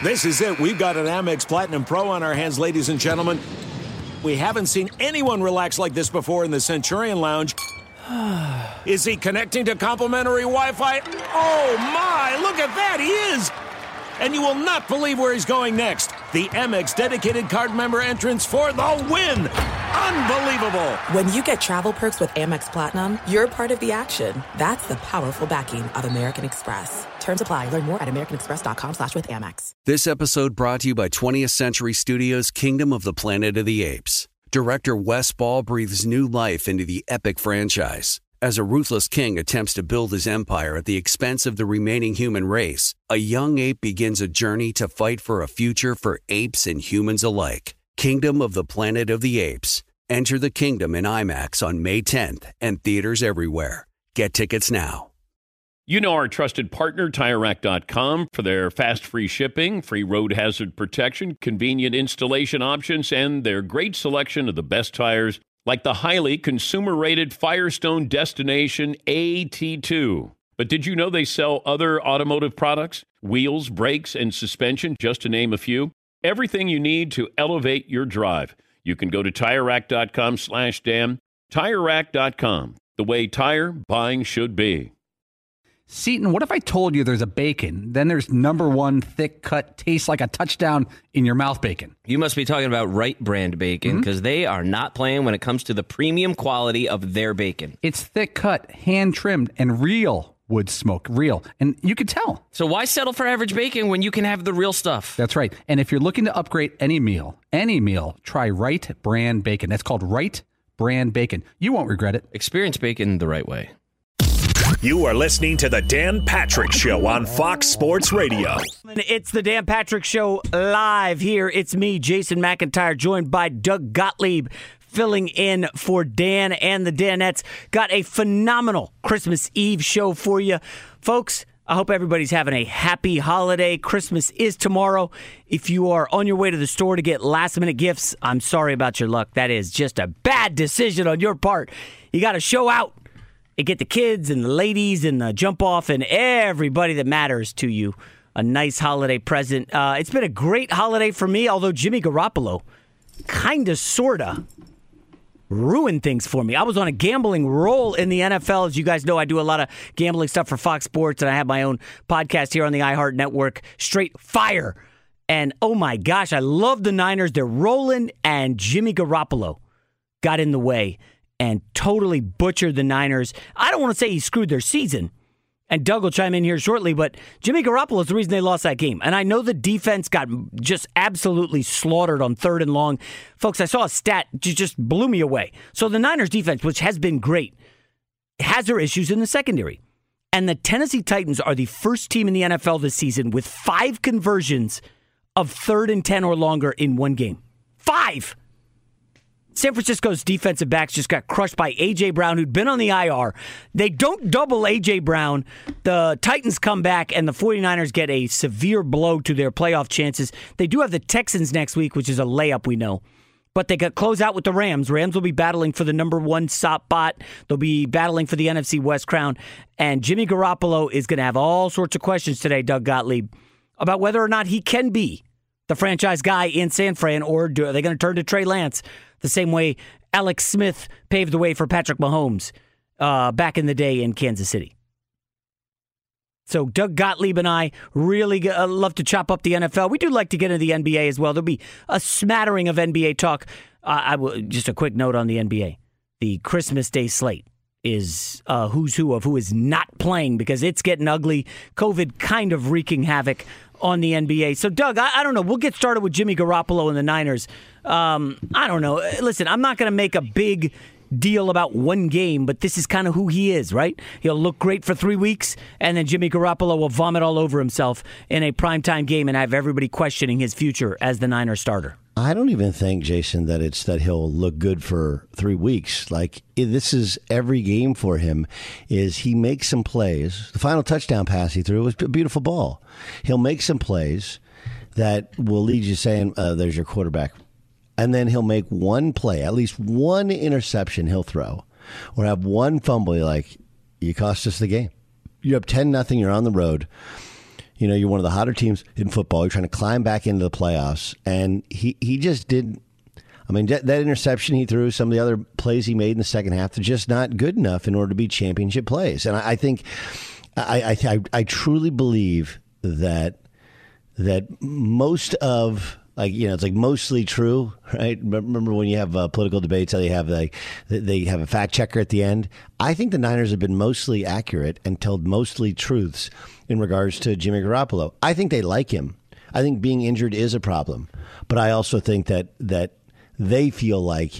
This is it. We've got an Amex Platinum Pro on our hands, ladies and gentlemen. We haven't seen anyone relax like this before in the Centurion Lounge. Is he connecting to complimentary Wi-Fi? Oh, my. Look at that. He is. And you will not believe where he's going next. The Amex dedicated card member entrance for the win. Unbelievable. When you get travel perks with Amex Platinum, you're part of the action. That's the powerful backing of American Express. Terms apply. Learn more at americanexpress.com/withAmex. This episode brought to you by 20th Century Studios' Kingdom of the Planet of the Apes. Director Wes Ball breathes new life into the epic franchise. As a ruthless king attempts to build his empire at the expense of the remaining human race, a young ape begins a journey to fight for a future for apes and humans alike. Kingdom of the Planet of the Apes. Enter the kingdom in IMAX on May 10th and theaters everywhere. Get tickets now. You know our trusted partner, TireRack.com, for their fast, free shipping, free road hazard protection, convenient installation options, and their great selection of the best tires, like the highly consumer-rated Firestone Destination AT2. But did you know they sell other automotive products? Wheels, brakes, and suspension, just to name a few. Everything you need to elevate your drive. You can go to TireRack.com/Dan. TireRack.com, the way tire buying should be. Seton, what if I told you there's a bacon, then there's number one thick cut, tastes like a touchdown in your mouth bacon? You must be talking about Wright brand bacon, because they are not playing when it comes to the premium quality of their bacon. It's thick cut, hand trimmed, and real wood smoke, real. And you can tell. So why settle for average bacon when you can have the real stuff? That's right. And if you're looking to upgrade any meal, try Wright brand bacon. That's called Wright brand bacon. You won't regret it. Experience bacon the right way. You are listening to the Dan Patrick Show on Fox Sports Radio. It's the Dan Patrick Show live here. It's me, Jason McIntyre, joined by Doug Gottlieb, filling in for Dan and the Danettes. Got a phenomenal Christmas Eve show for you. Folks, I hope everybody's having a happy holiday. Christmas is tomorrow. If you are on your way to the store to get last-minute gifts, I'm sorry about your luck. That is just a bad decision on your part. You got to show out and get the kids and the ladies and the jump off and everybody that matters to you a nice holiday present. It's been a great holiday for me, although Jimmy Garoppolo kind of, sort of ruined things for me. I was on a gambling roll in the NFL. As you guys know, I do a lot of gambling stuff for Fox Sports, and I have my own podcast here on the iHeart Network, Straight Fire. And oh my gosh, I love the Niners. They're rolling, and Jimmy Garoppolo got in the way and totally butchered the Niners. I don't want to say he screwed their season, and Doug will chime in here shortly, but Jimmy Garoppolo is the reason they lost that game. And I know the defense got just absolutely slaughtered on 3rd and long. Folks, I saw a stat that just blew me away. So the Niners defense, which has been great, has their issues in the secondary. And the Tennessee Titans are the first team in the NFL this season with 5 conversions of 3rd and 10 or longer in one game. 5! San Francisco's defensive backs just got crushed by A.J. Brown, who'd been on the IR. They don't double A.J. Brown. The Titans come back, and the 49ers get a severe blow to their playoff chances. They do have the Texans next week, which is a layup, we know. But they got close out with the Rams. Rams will be battling for the number 1 spot. They'll be battling for the NFC West crown. And Jimmy Garoppolo is going to have all sorts of questions today, Doug Gottlieb, about whether or not he can be the franchise guy in San Fran, or are they going to turn to Trey Lance the same way Alex Smith paved the way for Patrick Mahomes back in the day in Kansas City. So Doug Gottlieb and I really love to chop up the NFL. We do like to get into the NBA as well. There'll be a smattering of NBA talk. Just a quick note on the NBA. The Christmas Day slate is who's who of who is not playing, because it's getting ugly. COVID kind of wreaking havoc on the NBA. So, Doug, I don't know. We'll get started with Jimmy Garoppolo and the Niners. I don't know. Listen, I'm not going to make a big deal about one game, but this is kind of who he is, right? He'll look great for 3 weeks, and then Jimmy Garoppolo will vomit all over himself in a primetime game and have everybody questioning his future as the Niners starter. I don't even think, Jason, that it's that he'll look good for 3 weeks. Like, this is every game for him, is he makes some plays. The final touchdown pass he threw was a beautiful ball. He'll make some plays that will lead you saying, there's your quarterback. And then he'll make one play, at least one interception he'll throw, or have one fumble. You're like, you cost us the game. You're up 10-0, you're on the road. You know, you're one of the hotter teams in football. You're trying to climb back into the playoffs. And he just didn't. I mean, that interception he threw, some of the other plays he made in the second half, they're just not good enough in order to be championship plays. And I think, I truly believe that most of, like, you know, it's like mostly true, right? Remember when you have political debates, how they have a fact checker at the end? I think the Niners have been mostly accurate and told mostly truths in regards to Jimmy Garoppolo. I think they like him. I think being injured is a problem, but I also think that they feel like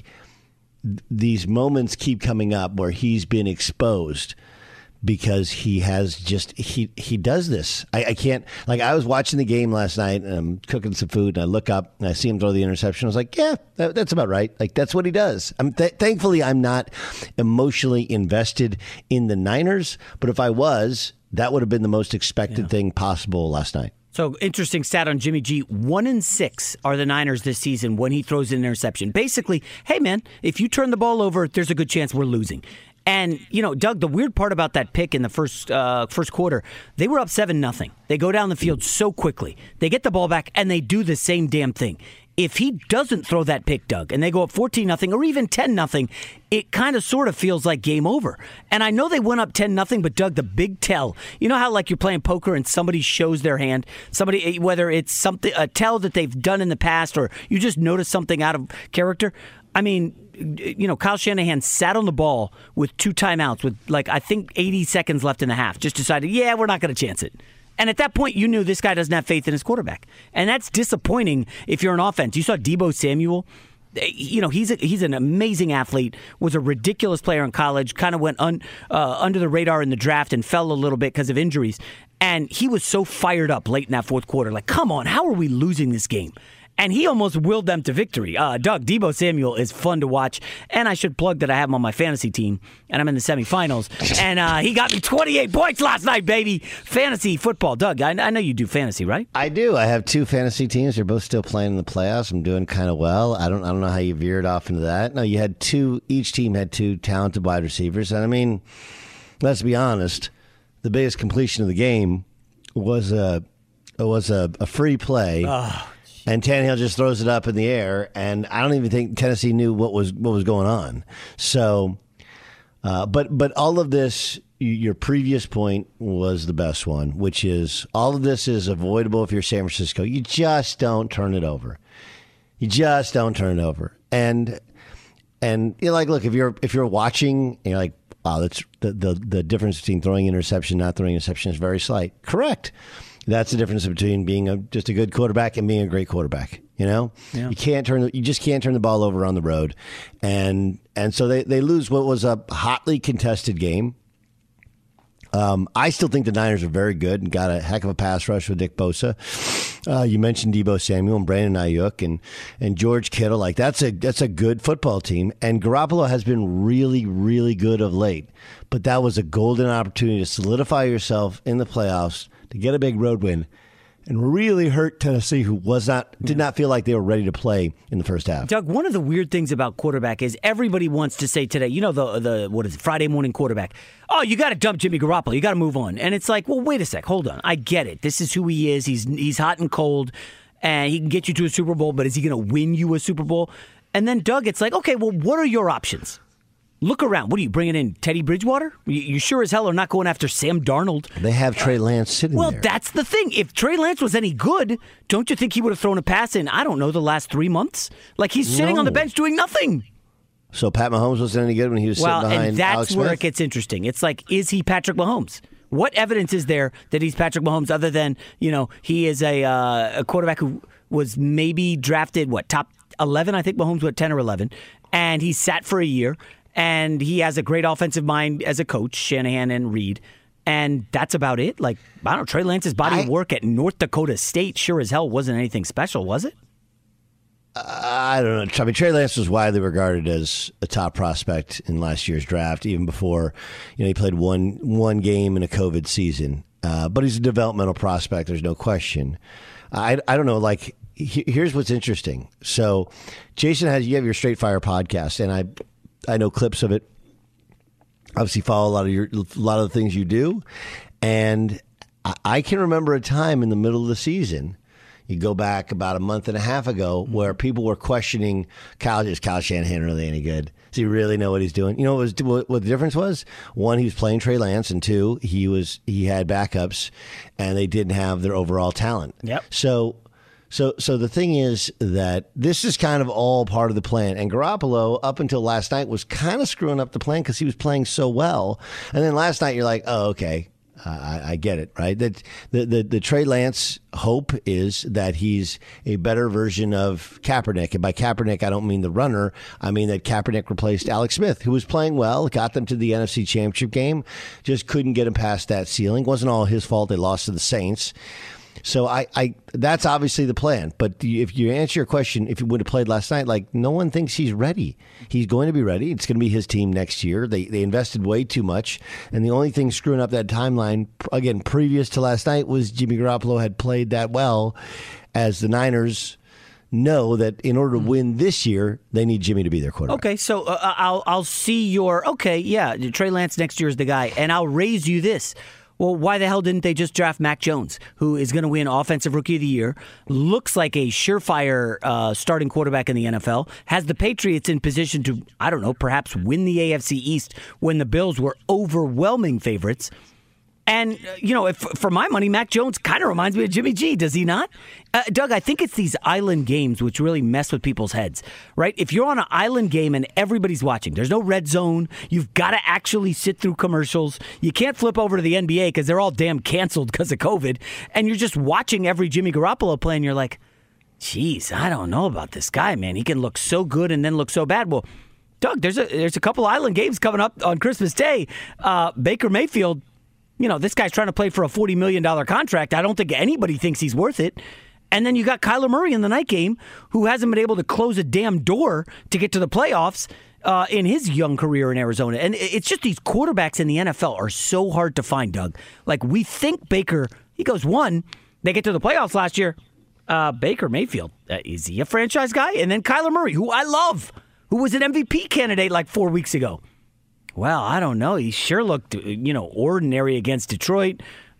these moments keep coming up where he's been exposed because he has just he does this. I can't, like, I was watching the game last night and I'm cooking some food and I look up and I see him throw the interception. I was like, yeah, that's about right. Like, that's what he does. Thankfully, I'm not emotionally invested in the Niners, but if I was, that would have been the most expected thing possible last night. So, interesting stat on Jimmy G. 1-6 are the Niners this season when he throws an interception. Basically, hey, man, if you turn the ball over, there's a good chance we're losing. And, you know, Doug, the weird part about that pick in the first quarter, they were up 7-0. They go down the field so quickly. They get the ball back, and they do the same damn thing. If he doesn't throw that pick, Doug, and they go up 14-0 or even 10-0, it kind of sort of feels like game over. And I know they went up 10-0, but Doug, the big tell, you know how like you're playing poker and somebody shows their hand, somebody, whether it's something, a tell that they've done in the past or you just notice something out of character. I mean, you know, Kyle Shanahan sat on the ball with 2 timeouts with, like, I think 80 seconds left in the half, just decided, yeah, we're not going to chance it. And at that point, you knew this guy doesn't have faith in his quarterback. And that's disappointing if you're an offense. You saw Deebo Samuel. You know, he's an amazing athlete, was a ridiculous player in college, kind of went under the radar in the draft and fell a little bit because of injuries. And he was so fired up late in that fourth quarter. Like, come on, how are we losing this game? And he almost willed them to victory. Doug, Deebo Samuel is fun to watch. And I should plug that I have him on my fantasy team, and I'm in the semifinals. And he got me 28 points last night, baby. Fantasy football. Doug, I know you do fantasy, right? I do. I have 2 fantasy teams. They're both still playing in the playoffs. I'm doing kind of well. I don't know how you veered off into that. No, you had 2. Each team had 2 talented wide receivers. And I mean, let's be honest. The biggest completion of the game was a free play. Oh. And Tannehill just throws it up in the air, and I don't even think Tennessee knew what was going on. So, but all of this, your previous point was the best one, which is all of this is avoidable if you're San Francisco. You just don't turn it over. You just don't turn it over. And you're like, look, if you're watching, and you're like, wow, that's the difference between throwing interception, not throwing interception is very slight. Correct. That's the difference between being just a good quarterback and being a great quarterback. You know, yeah. You just can't turn the ball over on the road, and so they lose what was a hotly contested game. I still think the Niners are very good and got a heck of a pass rush with Nick Bosa. You mentioned Deebo Samuel and Brandon Ayuk and George Kittle. Like that's a good football team. And Garoppolo has been really, really good of late. But that was a golden opportunity to solidify yourself in the playoffs, to get a big road win, and really hurt Tennessee, who did not feel like they were ready to play in the first half. Doug, one of the weird things about quarterback is everybody wants to say today, you know, the what is it, Friday morning quarterback, oh, you got to dump Jimmy Garoppolo, you got to move on. And it's like, well, wait a sec, hold on. I get it. This is who he is. He's hot and cold, and he can get you to a Super Bowl, but is he going to win you a Super Bowl? And then, Doug, it's like, okay, well, what are your options? Look around. What are you bringing in? Teddy Bridgewater? You sure as hell are not going after Sam Darnold. They have Trey Lance sitting there. Well, that's the thing. If Trey Lance was any good, don't you think he would have thrown a pass in, I don't know, the last 3 months? Like he's sitting on the bench doing nothing. So Pat Mahomes wasn't any good when he was sitting behind and that's Alex where Smith? It gets interesting. It's like, is he Patrick Mahomes? What evidence is there that he's Patrick Mahomes other than, you know, he is a quarterback who was maybe drafted, top 11? I think Mahomes went 10 or 11. And he sat for a year. And he has a great offensive mind as a coach, Shanahan and Reed. And that's about it. Like, I don't know, Trey Lance's body of work at North Dakota State sure as hell wasn't anything special, was it? I don't know. I mean, Trey Lance was widely regarded as a top prospect in last year's draft, even before, you know, he played one game in a COVID season. But he's a developmental prospect, there's no question. I don't know, like, here's what's interesting. So, Jason, you have your Straight Fire podcast, and I know clips of it. Obviously, follow a lot of the things you do, and I can remember a time in the middle of the season, you go back about a month and a half ago, where people were questioning is Kyle Shanahan really any good? Does he really know what he's doing? You know what the difference was? One, he was playing Trey Lance, and two, he had backups, and they didn't have their overall talent. Yep. So the thing is that this is kind of all part of the plan. And Garoppolo, up until last night, was kind of screwing up the plan because he was playing so well. And then last night, you're like, oh, okay. I get it, right? That the Trey Lance hope is that he's a better version of Kaepernick. And by Kaepernick, I don't mean the runner. I mean that Kaepernick replaced Alex Smith, who was playing well, got them to the NFC Championship game, just couldn't get him past that ceiling. It wasn't all his fault. They lost to the Saints. So I that's obviously the plan. But if you answer your question, if he would have played last night, like, no one thinks he's ready. He's going to be ready. It's going to be his team next year. They invested way too much. And the only thing screwing up that timeline, again, previous to last night, was Jimmy Garoppolo had played that well, as the Niners know that in order to win this year, they need Jimmy to be their quarterback. Okay, so I'll see your, Trey Lance next year is the guy. And I'll raise you this. Well, why the hell didn't they just draft Mac Jones, who is going to win Offensive Rookie of the Year, looks like a surefire starting quarterback in the NFL, has the Patriots in position to, I don't know, perhaps win the AFC East when the Bills were overwhelming favorites. And, for my money, Mac Jones kind of reminds me of Jimmy G, does he not? Doug, I think it's these island games which really mess with people's heads, right? If you're on an island game and everybody's watching, there's no red zone. You've got to actually sit through commercials. You can't flip over to the NBA because they're all damn canceled because of COVID. And you're just watching every Jimmy Garoppolo play and you're like, geez, I don't know about this guy, man. He can look so good and then look so bad. Well, Doug, there's a couple island games coming up on Christmas Day. Baker Mayfield, this guy's trying to play for a $40 million contract. I don't think anybody thinks he's worth it. And then you got Kyler Murray in the night game, who hasn't been able to close a damn door to get to the playoffs in his young career in Arizona. And it's just these quarterbacks in the NFL are so hard to find, Doug. Like, we think Baker, he goes one. They get to the playoffs last year. Baker Mayfield, is he a franchise guy? And then Kyler Murray, who I love, who was an MVP candidate like 4 weeks ago. Well, I don't know. He sure looked, ordinary against Detroit.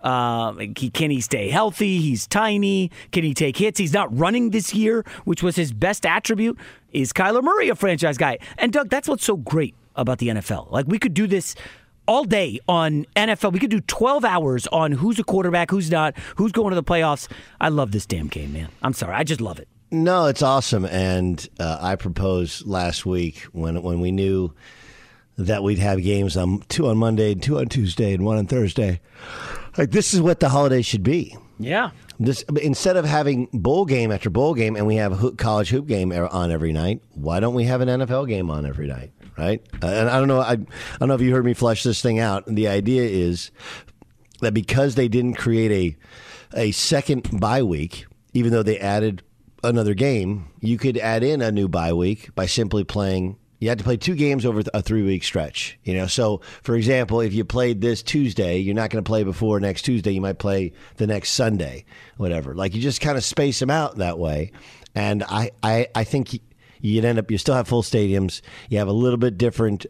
Can he stay healthy? He's tiny. Can he take hits? He's not running this year, which was his best attribute. Is Kyler Murray a franchise guy? And, Doug, that's what's so great about the NFL. Like, we could do this all day on NFL. We could do 12 hours on who's a quarterback, who's not, who's going to the playoffs. I love this damn game, man. I'm sorry. I just love it. No, it's awesome. And I proposed last week when we knew that we'd have games two on Monday, 2 on Tuesday, and 1 on Thursday. Like, this is what the holiday should be. Yeah. This, instead of having bowl game after bowl game, and we have a college hoop game on every night, why don't we have an NFL game on every night? Right? And I don't know. I don't know if you heard me flesh this thing out. And the idea is that because they didn't create a second bye week, even though they added another game, you could add in a new bye week by simply playing. You had to play 2 games over a 3-week stretch. So, for example, if you played this Tuesday, you're not going to play before next Tuesday. You might play the next Sunday, whatever. Like, you just kind of space them out that way. And I think you'd end up, you still have full stadiums. You have a little bit different,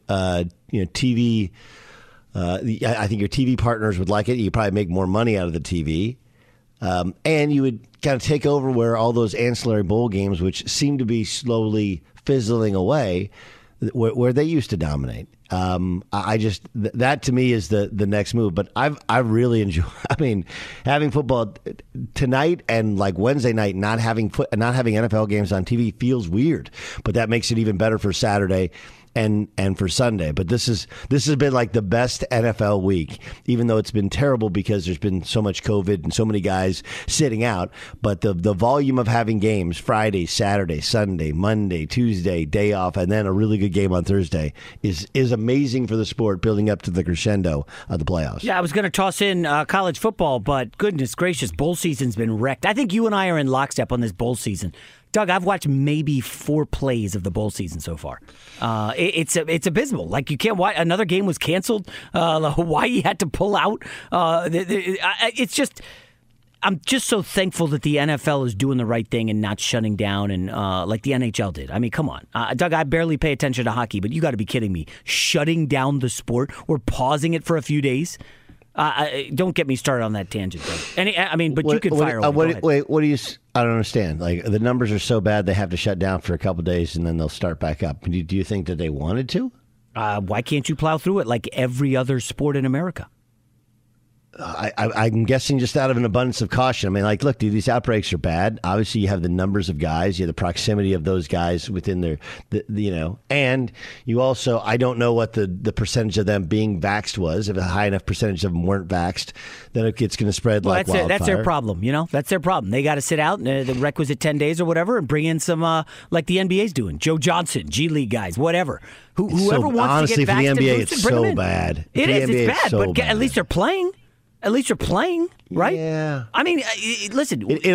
TV. I think your TV partners would like it. You probably make more money out of the TV. And you would kind of take over where all those ancillary bowl games, which seem to be slowly fizzling away, where they used to dominate. That to me is the next move. But I really enjoy. I mean, having football tonight and like Wednesday night, not having NFL games on TV feels weird. But that makes it even better for Saturday and for Sunday. But this has been like the best NFL week, even though it's been terrible because there's been so much COVID and so many guys sitting out. But the volume of having games Friday, Saturday, Sunday, Monday, Tuesday, day off, and then a really good game on Thursday is amazing for the sport, building up to the crescendo of the playoffs. Yeah, I was going to toss in college football, but goodness gracious, bowl season's been wrecked. I think you and I are in lockstep on this bowl season. Doug, I've watched maybe 4 plays of the bowl season so far. It's abysmal. Like, you can't watch. Another game was canceled. Hawaii had to pull out. It's just, I'm just so thankful that the NFL is doing the right thing and not shutting down and like the NHL did. I mean, come on. Doug, I barely pay attention to hockey, but you got to be kidding me. Shutting down the sport or pausing it for a few days? Don't get me started on that tangent, though. You can fire away. Wait, what do you? I don't understand. Like, the numbers are so bad they have to shut down for a couple of days and then they'll start back up. Do you think that they wanted to? Why can't you plow through it like every other sport in America? I'm guessing just out of an abundance of caution. I mean, like, look, dude, these outbreaks are bad. Obviously, you have the numbers of guys, you have the proximity of those guys within and you also, I don't know what the percentage of them being vaxxed was. If a high enough percentage of them weren't vaxxed, then it's going to spread like wildfire. That's their problem, That's their problem. They got to sit out the requisite 10 days or whatever and bring in some, like the NBA's doing. Joe Johnson, G League guys, whatever. Whoever wants to get vaxxed and boosted, it's bring them so in. bad. It's bad, so but bad. at least they're playing. At least you're playing, right? Yeah. I mean, listen. It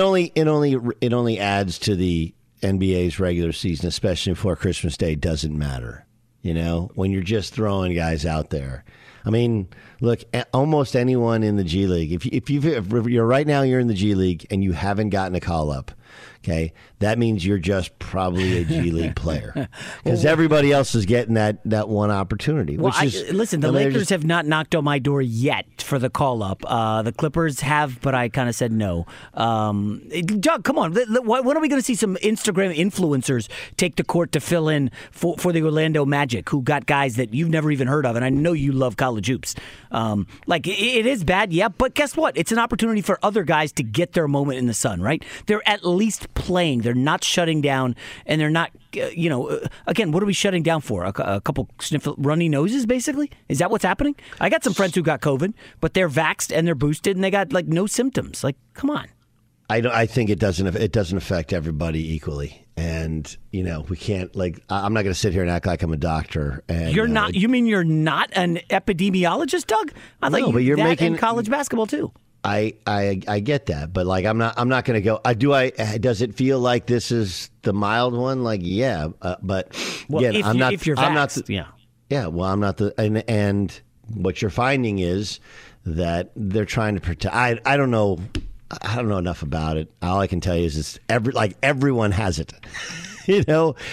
only adds to the NBA's regular season, especially before Christmas Day. Doesn't matter, when you're just throwing guys out there. I mean, look, almost anyone in the G League. If you're right now, you're in the G League and you haven't gotten a call up. Okay, that means you're just probably a G League player because everybody else is getting that one opportunity. Listen, the Lakers have not knocked on my door yet for the call up. The Clippers have, but I kind of said no. Doug, come on, when are we going to see some Instagram influencers take the court to fill in for the Orlando Magic, who got guys that you've never even heard of? And I know you love college hoops. It is bad, yeah, but guess what? It's an opportunity for other guys to get their moment in the sun, right? They're at least playing. They're not shutting down, and they're not, again, what are we shutting down for? A couple runny noses, basically? Is that what's happening? I got some friends who got COVID, but they're vaxxed and they're boosted, and they got, no symptoms. Come on. I think it doesn't affect everybody equally. And, we can't, I'm not going to sit here and act like I'm a doctor. And you're not, you mean you're not an epidemiologist, Doug? I thought but you're making in college basketball too. I get that, but I'm not going to go. Does it feel like this is the mild one? Yeah, but again, if you're vaxxed, yeah. Well, I'm not and what you're finding is that they're trying to protect. I don't know enough about it. All I can tell you is everyone has it. It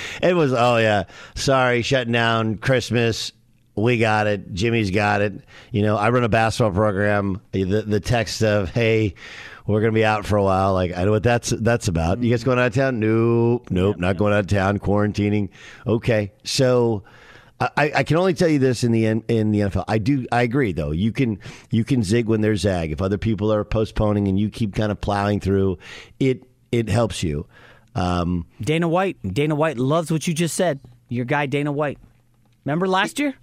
was sorry, shutting down Christmas. We got it. Jimmy's got it. I run a basketball program. The text of, hey, we're going to be out for a while. I know what that's about. You guys going out of town? Nope, not going out of town. Quarantining. Okay. So I can only tell you this in the NFL. I agree, though. You can zig when there's zag. If other people are postponing and you keep kind of plowing through, it helps you. Dana White loves what you just said. Your guy, Dana White. Remember last year?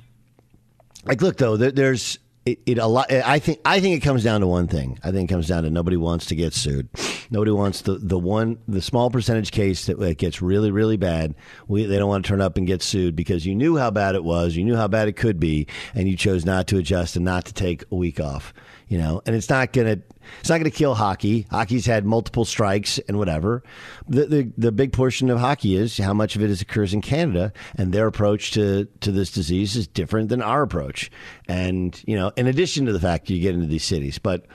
Look, though, there's a lot. I think it comes down to one thing. I think it comes down to nobody wants to get sued. Nobody wants the small percentage case that gets really, really bad. They don't want to turn up and get sued because you knew how bad it was, you knew how bad it could be, and you chose not to adjust and not to take a week off. And it's not gonna kill hockey. Hockey's had multiple strikes and whatever. The big portion of hockey is how much of it occurs in Canada, and their approach to this disease is different than our approach. And in addition to the fact you get into these cities, but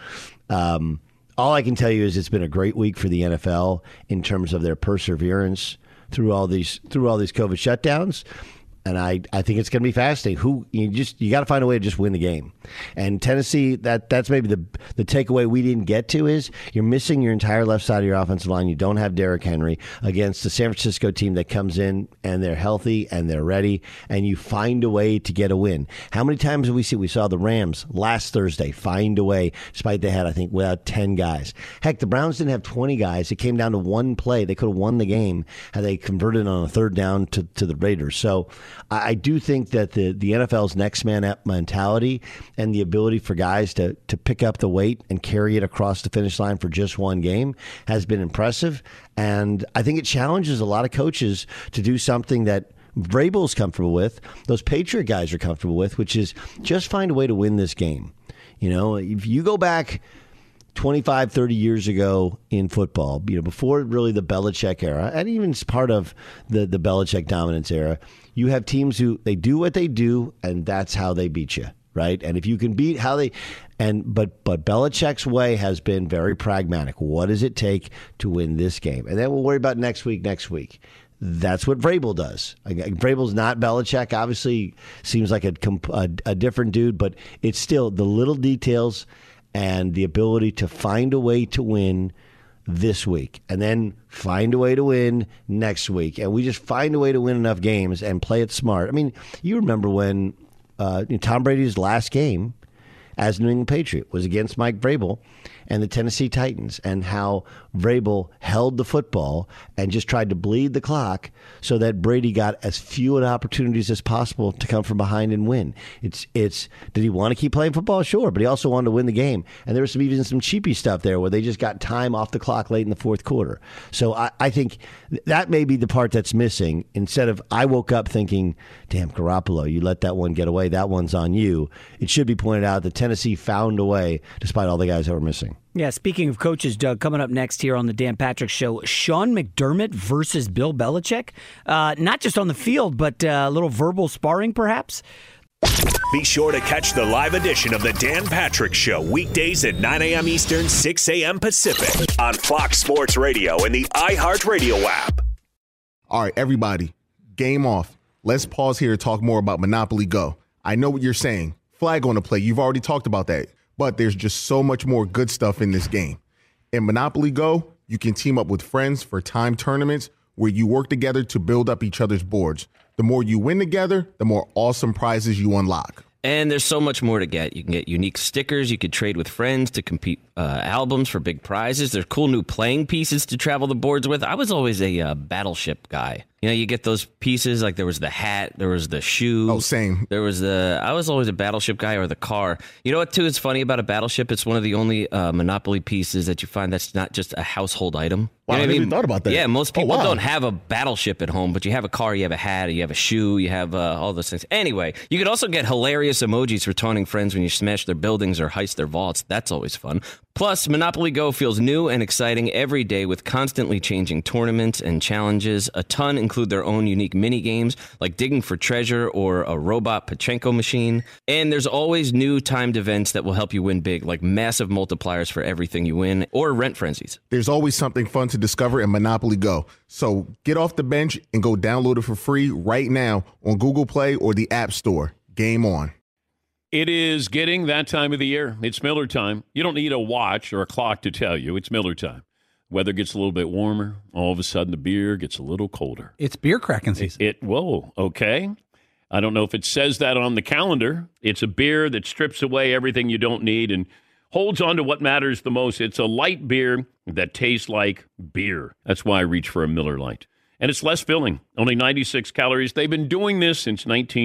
all I can tell you is it's been a great week for the NFL in terms of their perseverance through all these COVID shutdowns. And I think it's going to be fascinating. You got to find a way to just win the game. And Tennessee, that's maybe the takeaway we didn't get to is you're missing your entire left side of your offensive line. You don't have Derrick Henry against the San Francisco team that comes in and they're healthy and they're ready, and you find a way to get a win. How many times have we saw the Rams last Thursday find a way, despite they had, I think, without 10 guys. Heck, the Browns didn't have 20 guys. It came down to one play. They could have won the game had they converted on a third down to the Raiders. So I do think that the NFL's next man up mentality and the ability for guys to pick up the weight and carry it across the finish line for just one game has been impressive. And I think it challenges a lot of coaches to do something that Vrabel's comfortable with, those Patriot guys are comfortable with, which is just find a way to win this game. If you go back 25, 30 years ago in football, before really the Belichick era, and even part of the Belichick dominance era, you have teams who they do what they do, and that's how they beat you, right? And if you can beat but Belichick's way has been very pragmatic. What does it take to win this game? And then we'll worry about next week. That's what Vrabel does. Vrabel's not Belichick. Obviously, seems like a different dude, but it's still the little details and the ability to find a way to win this week and then find a way to win next week. And we just find a way to win enough games and play it smart. I mean, you remember when Tom Brady's last game as New England Patriot was against Mike Vrabel and the Tennessee Titans, and how Vrabel held the football and just tried to bleed the clock so that Brady got as few opportunities as possible to come from behind and win. It's did he want to keep playing football? Sure, but he also wanted to win the game. And there was even some cheapy stuff there where they just got time off the clock late in the fourth quarter. So I think that may be the part that's missing. Instead of, I woke up thinking, damn, Garoppolo, you let that one get away. That one's on you. It should be pointed out that Tennessee found a way despite all the guys that were missing. Yeah, speaking of coaches, Doug, coming up next here on the Dan Patrick Show, Sean McDermott versus Bill Belichick. Not just on the field, but a little verbal sparring, perhaps. Be sure to catch the live edition of the Dan Patrick Show weekdays at 9 a.m. Eastern, 6 a.m. Pacific on Fox Sports Radio and the iHeartRadio app. All right, everybody, game off. Let's pause here to talk more about Monopoly Go. I know what you're saying. Flag on the play. You've already talked about that. But there's just so much more good stuff in this game. In Monopoly Go, you can team up with friends for timed tournaments where you work together to build up each other's boards. The more you win together, the more awesome prizes you unlock. And there's so much more to get. You can get unique stickers. You could trade with friends to compete albums for big prizes. There's cool new playing pieces to travel the boards with. I was always a Battleship guy. You know, you get those pieces, like there was the hat, there was the shoe. Oh, same. I was always a Battleship guy, or the car. You know what, too, is funny about a Battleship? It's one of the only Monopoly pieces that you find that's not just a household item. Wow, You know I never even thought about that. Yeah, most people wow. don't have a Battleship at home, but you have a car, you have a hat, you have a shoe, you have all those things. Anyway, you could also get hilarious emojis for taunting friends when you smash their buildings or heist their vaults. That's always fun. Plus, Monopoly Go feels new and exciting every day with constantly changing tournaments and challenges. A ton include their own unique mini games like digging for treasure or a robot Pachinko machine. And there's always new timed events that will help you win big, like massive multipliers for everything you win or rent frenzies. There's always something fun to discover in Monopoly Go. So get off the bench and go download it for free right now on Google Play or the App Store. Game on. It is getting that time of the year. It's Miller time. You don't need a watch or a clock to tell you. It's Miller time. Weather gets a little bit warmer. All of a sudden, the beer gets a little colder. It's beer cracking season. Whoa, okay. I don't know if it says that on the calendar. It's a beer that strips away everything you don't need and holds on to what matters the most. It's a light beer that tastes like beer. That's why I reach for a Miller Lite. And it's less filling, only 96 calories. They've been doing this since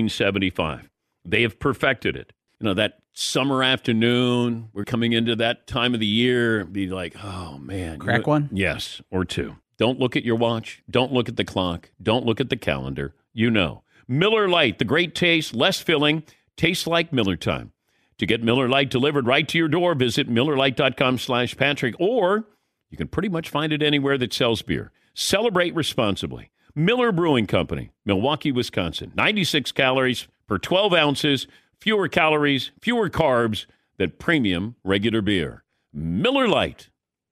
1975. They have perfected it. You know, that summer afternoon, we're coming into that time of the year, be like, oh, man. Crack one? Yes, or two. Don't look at your watch. Don't look at the clock. Don't look at the calendar. You know. Miller Lite, the great taste, less filling, tastes like Miller time. To get Miller Lite delivered right to your door, visit MillerLite.com/Patrick, or you can pretty much find it anywhere that sells beer. Celebrate responsibly. Miller Brewing Company, Milwaukee, Wisconsin. 96 calories per 12 ounces, fewer calories, fewer carbs than premium regular beer. Miller Lite.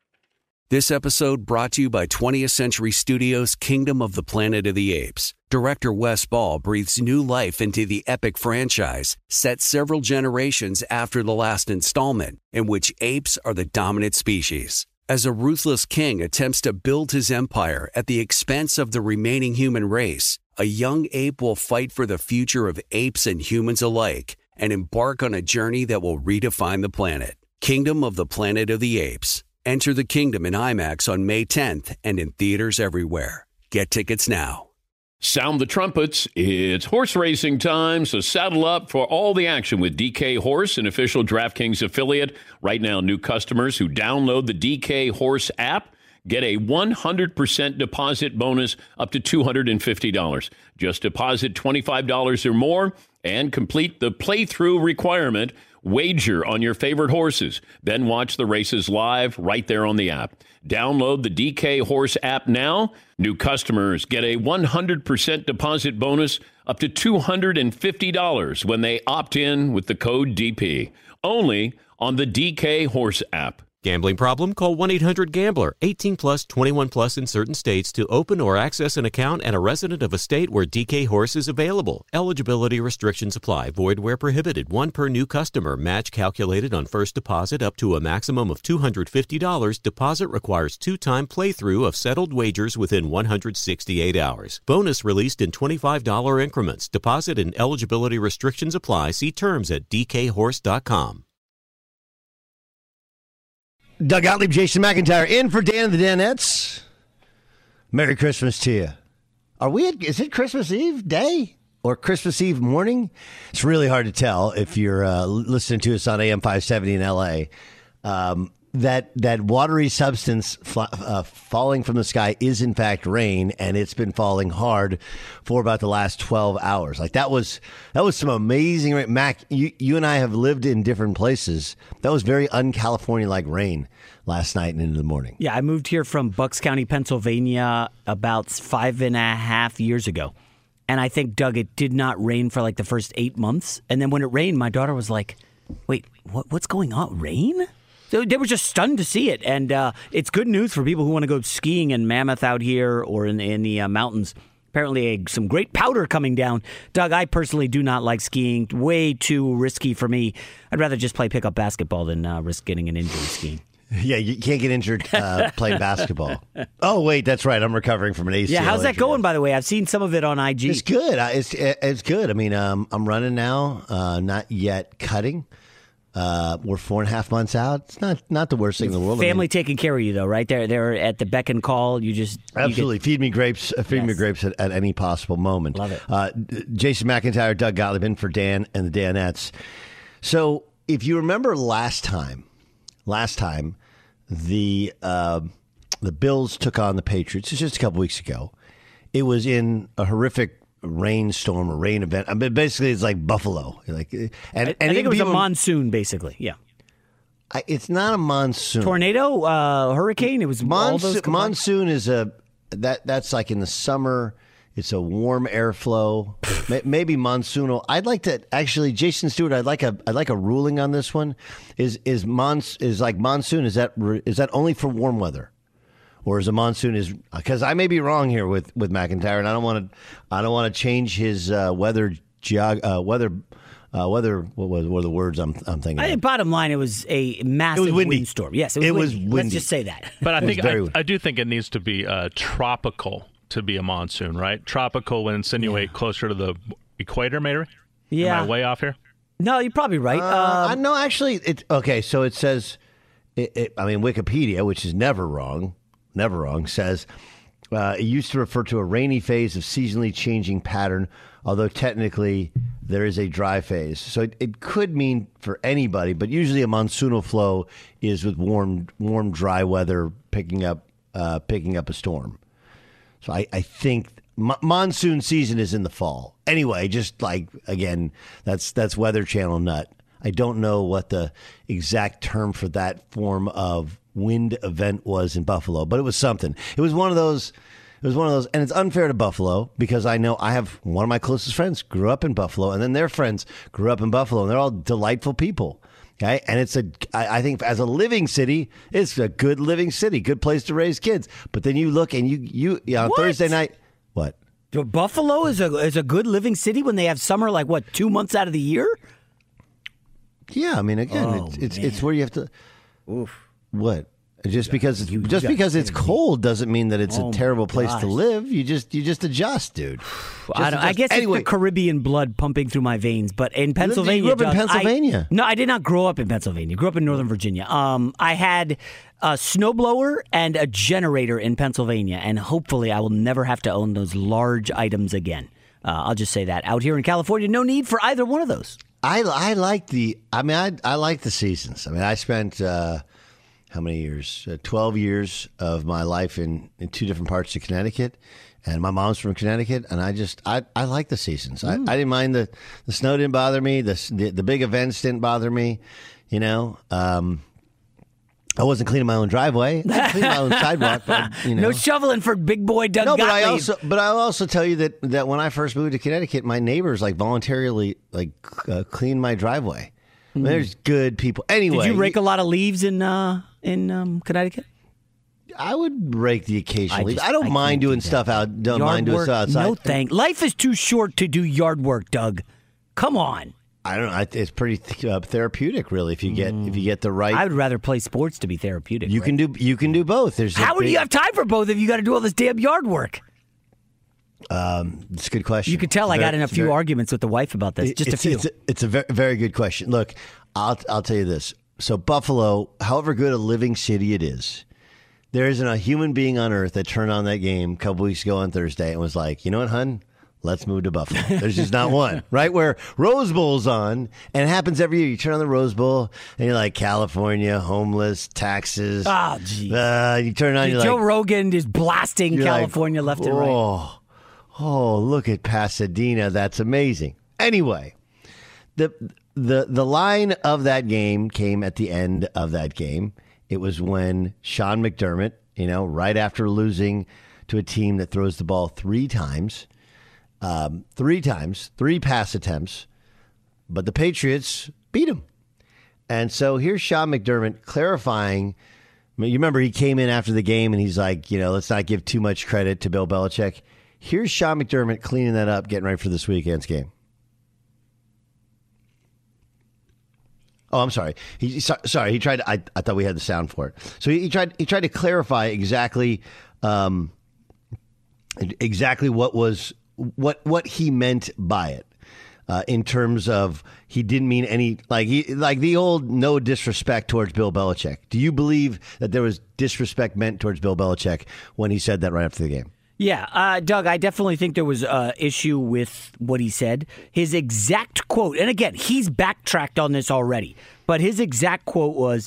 This episode brought to you by 20th Century Studios' Kingdom of the Planet of the Apes. Director Wes Ball breathes new life into the epic franchise, set several generations after the last installment, in which apes are the dominant species. As a ruthless king attempts to build his empire at the expense of the remaining human race, a young ape will fight for the future of apes and humans alike and embark on a journey that will redefine the planet. Kingdom of the Planet of the Apes. Enter the kingdom in IMAX on May 10th and in theaters everywhere. Get tickets now. Sound the trumpets. It's horse racing time, so saddle up for all the action with DK Horse, an official DraftKings affiliate. Right now, new customers who download the DK Horse app get a 100% deposit bonus up to $250. Just deposit $25 or more and complete the playthrough requirement. Wager on your favorite horses. Then watch the races live right there on the app. Download the DK Horse app now. New customers get a 100% deposit bonus up to $250 when they opt in with the code DP. Only on the DK Horse app. Gambling problem? Call 1-800-GAMBLER. 18 plus, 21 plus in certain states to open or access an account and a resident of a state where DK Horse is available. Eligibility restrictions apply. Void where prohibited. One per new customer. Match calculated on first deposit up to a maximum of $250. Deposit requires 2-time playthrough of settled wagers within 168 hours. Bonus released in $25 increments. Deposit and eligibility restrictions apply. See terms at dkhorse.com. Doug Gottlieb, Jason McIntyre, in for Dan and the Danettes. Merry Christmas to you. Is it Christmas Eve day or Christmas Eve morning? It's really hard to tell if you're listening to us on AM 570 in L.A. That watery substance falling from the sky is in fact rain, and it's been falling hard for about the last 12 hours. Like that was some amazing rain. Mac, you and I have lived in different places. That was very un-California-like rain last night and into the morning. Yeah, I moved here from Bucks County, Pennsylvania about 5.5 years ago. And I think, Doug, it did not rain for like the first 8 months. And then when it rained, my daughter was like, wait, what's going on? Rain? So they were just stunned to see it. And it's good news for people who want to go skiing in Mammoth out here or in the mountains. Apparently some great powder coming down. Doug, I personally do not like skiing. Way too risky for me. I'd rather just play pickup basketball than risk getting an injury skiing. Yeah, you can't get injured playing basketball. Oh, wait, that's right. I'm recovering from an ACL. Yeah, how's that injury. going, by the way? I've seen some of it on IG. It's good. It's good. I mean, I'm running now, not yet cutting. We're 4.5 months out. It's not the worst thing in the world. Family taking care of you, though, right? They're at the beck and call. You just absolutely feed me grapes. Feed me grapes at any possible moment. Love it. Jason McIntyre, Doug Gottlieb in for Dan and the Danettes. So if you remember last time, the Bills took on the Patriots. It's just a couple weeks ago. It was in a horrific rainstorm or rain event. I mean, basically, it's like Buffalo. I think it was a monsoon, basically. Yeah, it's not a monsoon. Tornado, hurricane. It was monsoon is that's like in the summer. It's a warm airflow, maybe monsoonal. I'd like to actually, Jason Stewart. I'd like a ruling on this one. Is like monsoon? Is that only for warm weather, or is a monsoon because I may be wrong here with McIntyre, and I don't want to change his weather. What were the words I'm thinking? I think bottom line, it was a massive windstorm. Yes, it was windy. Let's just say that. But I do think it needs to be tropical to be a monsoon, right? Tropical would insinuate closer to the equator, maybe? Yeah. Am I way off here? No, you're probably right. No, actually, okay. So it says, Wikipedia, which is never wrong, says it used to refer to a rainy phase of seasonally changing pattern, although technically there is a dry phase. So it could mean for anybody, but usually a monsoonal flow is with warm, dry weather picking up a storm. So I think monsoon season is in the fall. Anyway, just like, again, that's Weather Channel nut. I don't know what the exact term for that form of wind event was in Buffalo, but it was something. It was one of those, and it's unfair to Buffalo because I know I have one of my closest friends grew up in Buffalo, and then their friends grew up in Buffalo, and they're all delightful people. Okay, and I think as a living city, it's a good living city, good place to raise kids. But then you look and you on Thursday night, what? Buffalo is a good living city when they have summer 2 months out of the year? Yeah, I mean, again, it's where you have to. Oof. What? Just because it's cold doesn't mean that it's a terrible place to live. You just adjust, dude. I guess anyway, it's the Caribbean blood pumping through my veins. But in Pennsylvania, you grew up in Pennsylvania? No, I did not grow up in Pennsylvania. I grew up in Northern Virginia. I had a snowblower and a generator in Pennsylvania, and hopefully I will never have to own those large items again. I'll just say that. Out here in California, no need for either one of those. I like I like the seasons. I mean, I spent how many years? 12 years of my life in two different parts of Connecticut, and my mom's from Connecticut, and I like the seasons. I didn't mind the snow didn't bother me. The big events didn't bother me. You know, I wasn't cleaning my own driveway. I cleaned my own sidewalk. But, no shoveling for big boy Doug Gottlieb. But I'll also tell you that when I first moved to Connecticut, my neighbors voluntarily cleaned my driveway. There's good people. Anyway, did you rake a lot of leaves in in Connecticut? I would rake the occasional leaf. I can't don't mind doing do stuff that. Don't Yard mind doing work, stuff outside. No thank. Life is too short to do yard work, Doug. Come on. I don't know. It's pretty therapeutic, really. If you get the right. I would rather play sports to be therapeutic. You can do both. How would you have time for both if you got to do all this damn yard work? It's a good question. You could tell I got in a few arguments with the wife about this. Just a few. It's a very, very good question. Look, I'll tell you this. So Buffalo, however good a living city it is, there isn't a human being on earth that turned on that game a couple weeks ago on Thursday and was like, you know what, hun? Let's move to Buffalo. There's just not one, right? Where Rose Bowl's on, and it happens every year. You turn on the Rose Bowl, and you're like, California, homeless, taxes. Oh, gee. You turn on, Joe Rogan is blasting California left and right. Oh, look at Pasadena. That's amazing. Anyway, the line of that game came at the end of that game. It was when Sean McDermott, right after losing to a team that throws the ball three times, three pass attempts, but the Patriots beat him. And so here's Sean McDermott clarifying. You remember he came in after the game and he's like, let's not give too much credit to Bill Belichick. Here's Sean McDermott cleaning that up, getting ready for this weekend's game. Oh, I'm sorry. He tried. I thought we had the sound for it. So he tried to clarify exactly what he meant by it, in terms of he didn't mean any like the old no disrespect towards Bill Belichick. Do you believe that there was disrespect meant towards Bill Belichick when he said that right after the game? Yeah, Doug, I definitely think there was an issue with what he said. His exact quote, and again, he's backtracked on this already, but his exact quote was,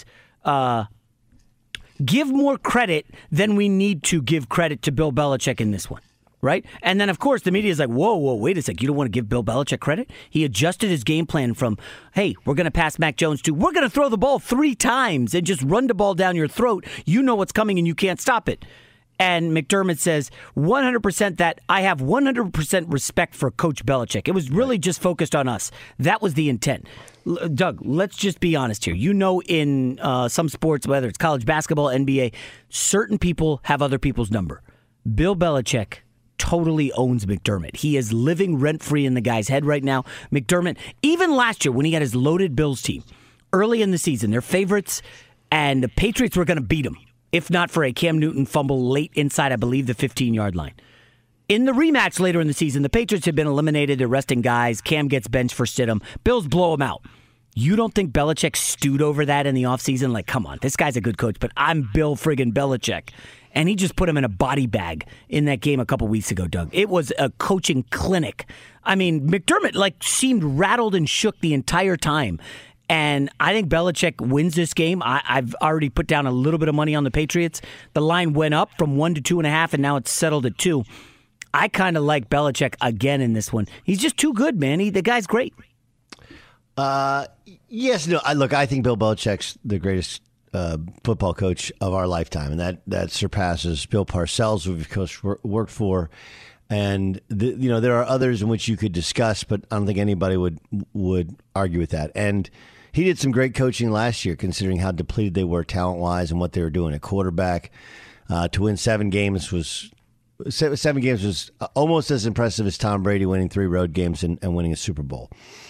give more credit than we need to give credit to Bill Belichick in this one, right? And then, of course, the media is like, whoa, wait a sec, you don't want to give Bill Belichick credit? He adjusted his game plan from, hey, we're going to pass Mac Jones to, we're going to throw the ball 3 times and just run the ball down your throat. You know what's coming and you can't stop it. And McDermott says 100% that I have 100% respect for Coach Belichick. It was really just focused on us. That was the intent. Doug, let's just be honest here. In some sports, whether it's college basketball, NBA, certain people have other people's number. Bill Belichick totally owns McDermott. He is living rent-free in the guy's head right now. McDermott, even last year when he had his loaded Bills team, early in the season, they're favorites, and the Patriots were going to beat them. If not for a Cam Newton fumble late inside, I believe, the 15-yard line. In the rematch later in the season, the Patriots have been eliminated. They're resting guys. Cam gets benched for Stidham. Bills blow him out. You don't think Belichick stewed over that in the offseason? Like, come on, this guy's a good coach, but I'm Bill friggin' Belichick. And he just put him in a body bag in that game a couple weeks ago, Doug. It was a coaching clinic. I mean, McDermott, seemed rattled and shook the entire time. And I think Belichick wins this game. I've already put down a little bit of money on the Patriots. The line went up from 1 to 2.5, and now it's settled at 2. I kind of like Belichick again in this one. He's just too good, man. The guy's great. Yes, no. I think Bill Belichick's the greatest football coach of our lifetime, and that surpasses Bill Parcells, who we've worked for. And there are others in which you could discuss, but I don't think anybody would argue with that. And he did some great coaching last year, considering how depleted they were talent-wise and what they were doing at quarterback. To win 7 games was almost as impressive as Tom Brady winning 3 road games and winning a Super Bowl.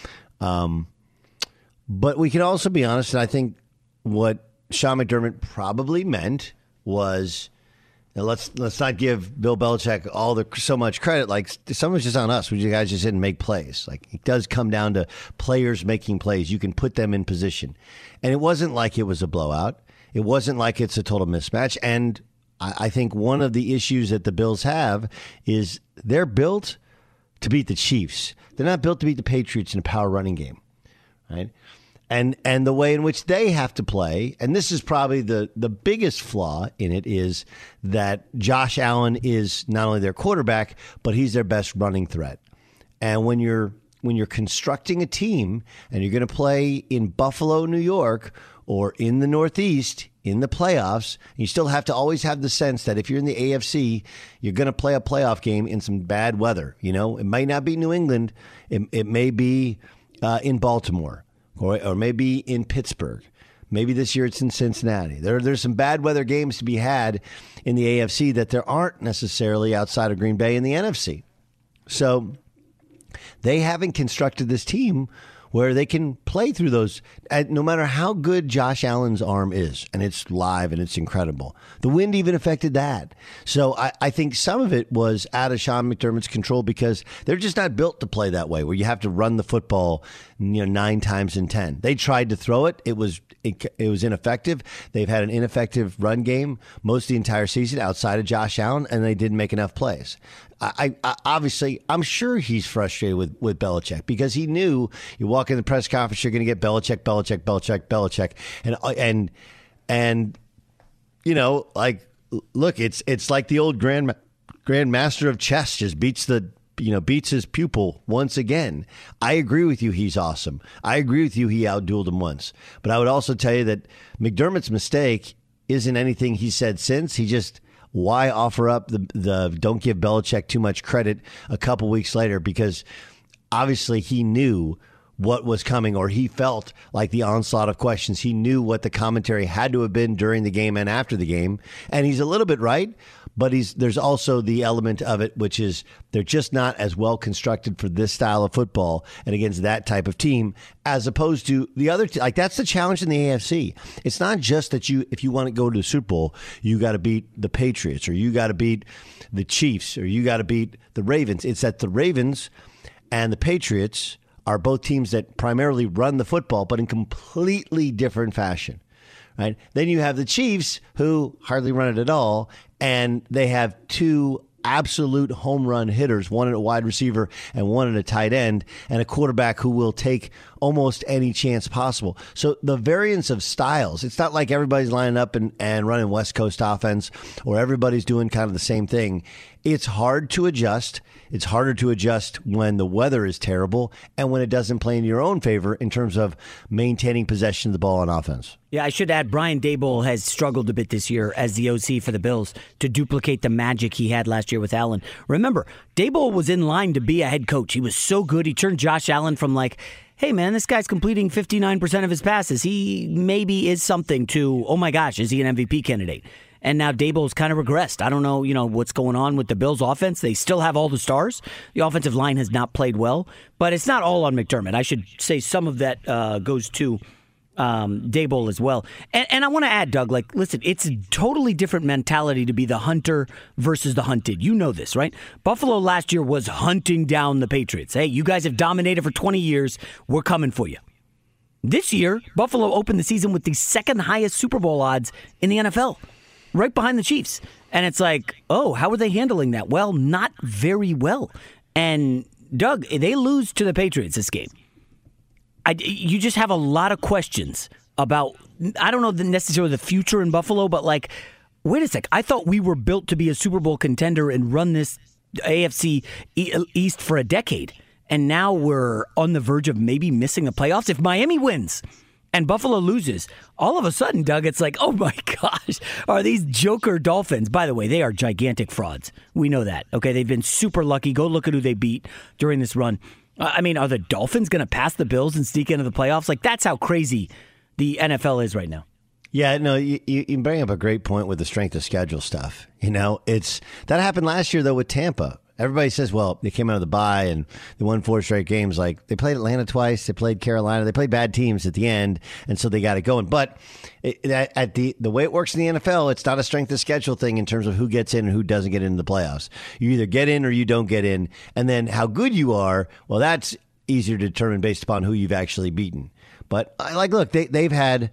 But we can also be honest, and I think what Sean McDermott probably meant was, let's not give Bill Belichick so much credit. Like, some of it's just on us. You guys just didn't make plays. Like, it does come down to players making plays. You can put them in position. And it wasn't like it was a blowout. It wasn't like it's a total mismatch. And I think one of the issues that the Bills have is they're built to beat the Chiefs. They're not built to beat the Patriots in a power running game, right? And the way in which they have to play, and this is probably the biggest flaw in it, is that Josh Allen is not only their quarterback, but he's their best running threat. And when you're constructing a team and you're going to play in Buffalo, New York, or in the Northeast in the playoffs, you still have to always have the sense that if you're in the AFC, you're going to play a playoff game in some bad weather. It might not be New England. It may be in Baltimore. Or maybe in Pittsburgh. Maybe this year it's in Cincinnati. There's some bad weather games to be had in the AFC that there aren't necessarily outside of Green Bay in the NFC. So they haven't constructed this team where they can play through those, no matter how good Josh Allen's arm is, and it's live and it's incredible. The wind even affected that. So I think some of it was out of Sean McDermott's control because they're just not built to play that way, where you have to run the football 9 times in 10. They tried to throw it. It was ineffective. They've had an ineffective run game most of the entire season outside of Josh Allen, and they didn't make enough plays. I obviously, I'm sure he's frustrated with Belichick because he knew you walk in the press conference, you're going to get Belichick, and look, it's like the old grandmaster of chess just beats his pupil once again. I agree with you. He's awesome. I agree with you. He outdueled him once, but I would also tell you that McDermott's mistake isn't anything he said since. He just, why offer up the don't give Belichick too much credit a couple weeks later? Because obviously he knew what was coming, or he felt like the onslaught of questions. He knew what the commentary had to have been during the game and after the game. And he's a little bit right, but there's also the element of it, which is they're just not as well constructed for this style of football and against that type of team, as opposed to the other. That's the challenge in the AFC. It's not just that if you want to go to the Super Bowl, you got to beat the Patriots, or you got to beat the Chiefs, or you got to beat the Ravens. It's that the Ravens and the Patriots are both teams that primarily run the football, but in completely different fashion. Right? Then you have the Chiefs, who hardly run it at all, and they have 2 absolute home run hitters, one at a wide receiver and one at a tight end, and a quarterback who will take almost any chance possible. So the variance of styles, it's not like everybody's lining up and running West Coast offense, or everybody's doing kind of the same thing. It's hard to adjust. It's harder to adjust when the weather is terrible and when it doesn't play in your own favor in terms of maintaining possession of the ball on offense. Yeah, I should add, Brian Daboll has struggled a bit this year as the OC for the Bills to duplicate the magic he had last year with Allen. Remember, Daboll was in line to be a head coach. He was so good. He turned Josh Allen from hey, man, this guy's completing 59% of his passes. He maybe is something to, oh my gosh, is he an MVP candidate? And now Daboll's kind of regressed. I don't know, what's going on with the Bills' offense. They still have all the stars. The offensive line has not played well, but it's not all on McDermott. I should say some of that goes to Daboll as well. And I want to add, Doug, listen, it's a totally different mentality to be the hunter versus the hunted. You know this, right? Buffalo last year was hunting down the Patriots. Hey, you guys have dominated for 20 years. We're coming for you. This year, Buffalo opened the season with the second highest Super Bowl odds in the NFL, right behind the Chiefs. And it's how are they handling that? Well, not very well. And Doug, they lose to the Patriots this game. You just have a lot of questions about, I don't know necessarily the future in Buffalo, but wait a sec. I thought we were built to be a Super Bowl contender and run this AFC East for a decade. And now we're on the verge of maybe missing the playoffs. If Miami wins and Buffalo loses, all of a sudden, Doug, it's oh my gosh, are these joker Dolphins? By the way, they are gigantic frauds. We know that. Okay, they've been super lucky. Go look at who they beat during this run. Are the Dolphins going to pass the Bills and sneak into the playoffs? That's how crazy the NFL is right now. Yeah, no, you bring up a great point with the strength of schedule stuff. That happened last year, though, with Tampa. Everybody says, well, they came out of the bye and they won 4 straight games. They played Atlanta twice, they played Carolina, they played bad teams at the end, and so they got it going. But the way it works in the NFL, it's not a strength of schedule thing in terms of who gets in and who doesn't get into the playoffs. You either get in or you don't get in, and then how good you are, well, that's easier to determine based upon who you've actually beaten. But look, they've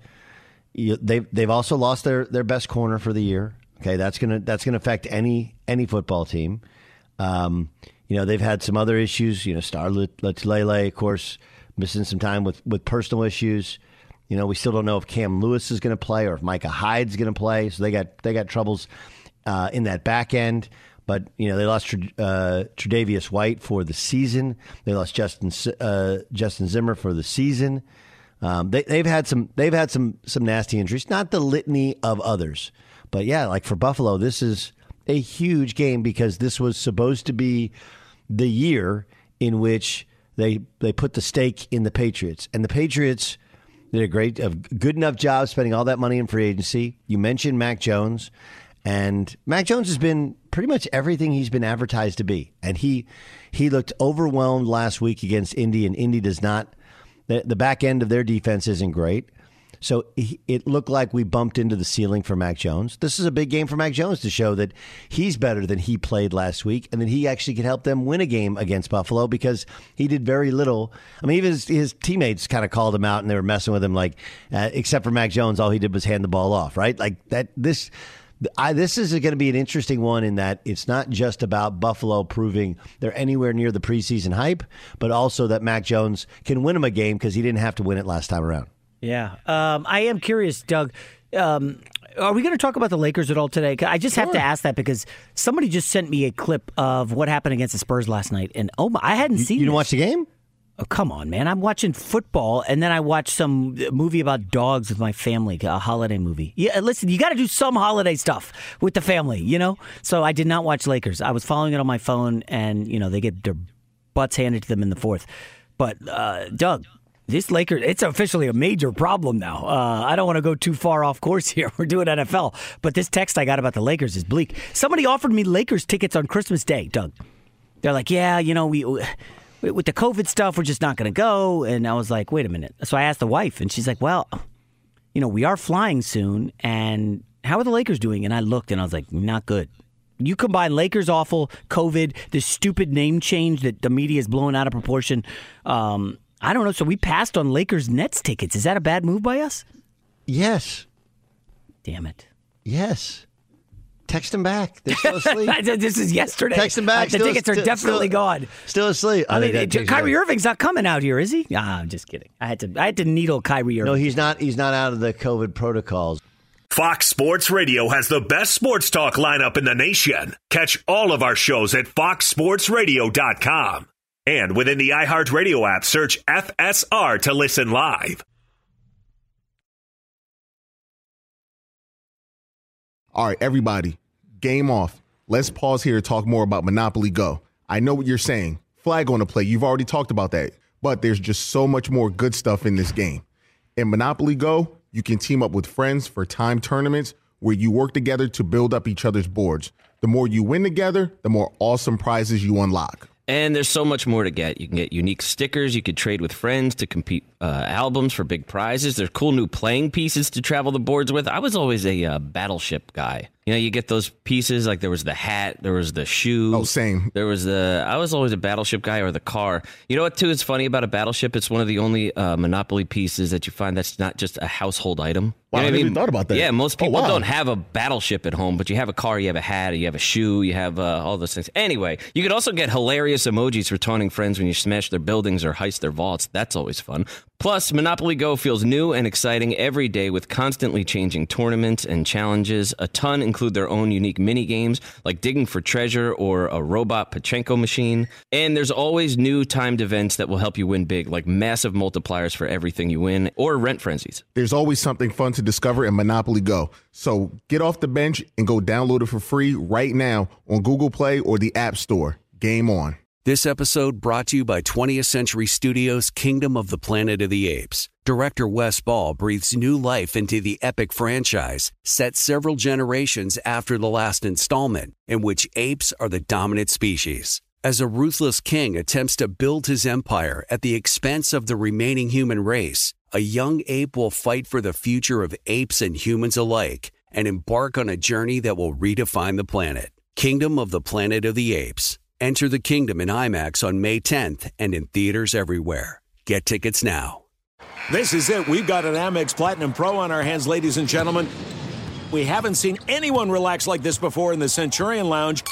also lost their best corner for the year. Okay, that's gonna affect any football team. They've had some other issues. Star Lotulelei, of course, missing some time with personal issues. We still don't know if Cam Lewis is going to play or if Micah Hyde's going to play. So they got troubles in that back end. But they lost Tre'Davious White for the season. They lost Justin Zimmer for the season. They've had some nasty injuries. Not the litany of others, but yeah, for Buffalo, this is a huge game because this was supposed to be the year in which they put the stake in the Patriots. And the Patriots, Did a good enough job spending all that money in free agency. You mentioned Mac Jones, and Mac Jones has been pretty much everything he's been advertised to be. And he looked overwhelmed last week against Indy, and Indy does not. The back end of their defense isn't great. So it looked like we bumped into the ceiling for Mac Jones. This is a big game for Mac Jones to show that he's better than he played last week, and that he actually could help them win a game against Buffalo, because he did very little. I mean, even his teammates kind of called him out, and they were messing with him, like, except for Mac Jones, all he did was hand the ball off, right? Like that. This is going to be an interesting one in that it's not just about Buffalo proving they're anywhere near the preseason hype, but also that Mac Jones can win him a game because he didn't have to win it last time around. Yeah. I am curious, Doug. Are we going to talk about the Lakers at all today? I just have to ask that because somebody just sent me a clip of what happened against the Spurs last night. And I hadn't seen You didn't this. watch the game? Oh, come on, man. I'm watching football, and then I watched some movie about dogs with my family, a holiday movie. Yeah, listen, you got to do some holiday stuff with the family, you know? So I did not watch Lakers. I was following it on my phone, and, they get their butts handed to them in the fourth. But, Doug, this Lakers, it's officially a major problem now. I don't want to go too far off course here. We're doing NFL. But this text I got about the Lakers is bleak. Somebody offered me Lakers tickets on Christmas Day, Doug. They're like, yeah, we with the COVID stuff, we're just not going to go. And I was like, wait a minute. So I asked the wife, and she's like, well, we are flying soon. And how are the Lakers doing? And I looked, and I was like, not good. You combine Lakers awful, COVID, this stupid name change that the media is blowing out of proportion. I don't know. So we passed on Lakers Nets tickets. Is that a bad move by us? Yes. Damn it. Yes. Text them back. They're still asleep. This is yesterday. Text them back. The tickets are definitely gone. Still asleep. I mean, Kyrie Irving's not coming out here, is he? I'm just kidding. I had to needle Kyrie Irving. No, he's not. He's not out of the COVID protocols. Fox Sports Radio has the best sports talk lineup in the nation. Catch all of our shows at foxsportsradio.com. And within the iHeartRadio app, search FSR to listen live. All right, everybody, game off. Let's pause here to talk more about Monopoly Go. I know what you're saying. Flag on the play. You've already talked about that. But there's just so much more good stuff in this game. In Monopoly Go, you can team up with friends for timed tournaments where you work together to build up each other's boards. The more you win together, the more awesome prizes you unlock. And there's so much more to get. You can get unique stickers. You could trade with friends to compete albums for big prizes. There's cool new playing pieces to travel the boards with. I was always a Battleship guy. You get those pieces, like there was the hat, there was the shoe. Oh, same. I was always a Battleship guy, or the car. You know what, too, is funny about a Battleship? It's one of the only Monopoly pieces that you find that's not just a household item. Wow, I never even thought about that. Yeah, most people don't have a Battleship at home, but you have a car, you have a hat, you have a shoe, you have all those things. Anyway, you could also get hilarious emojis for taunting friends when you smash their buildings or heist their vaults. That's always fun. Plus, Monopoly Go feels new and exciting every day with constantly changing tournaments and challenges. A ton include their own unique mini games like digging for treasure or a robot Pachinko machine. And there's always new timed events that will help you win big, like massive multipliers for everything you win or rent frenzies. There's always something fun to discover in Monopoly Go. So get off the bench and go download it for free right now on Google Play or the App Store. Game on. This episode brought to you by 20th Century Studios' Kingdom of the Planet of the Apes. Director Wes Ball breathes new life into the epic franchise, set several generations after the last installment, in which apes are the dominant species. As a ruthless king attempts to build his empire at the expense of the remaining human race, a young ape will fight for the future of apes and humans alike and embark on a journey that will redefine the planet. Kingdom of the Planet of the Apes. Enter the kingdom in IMAX on May 10th and in theaters everywhere. Get tickets now. This is it. We've got an Amex Platinum Pro on our hands, ladies and gentlemen. We haven't seen anyone relax like this before in the Centurion Lounge.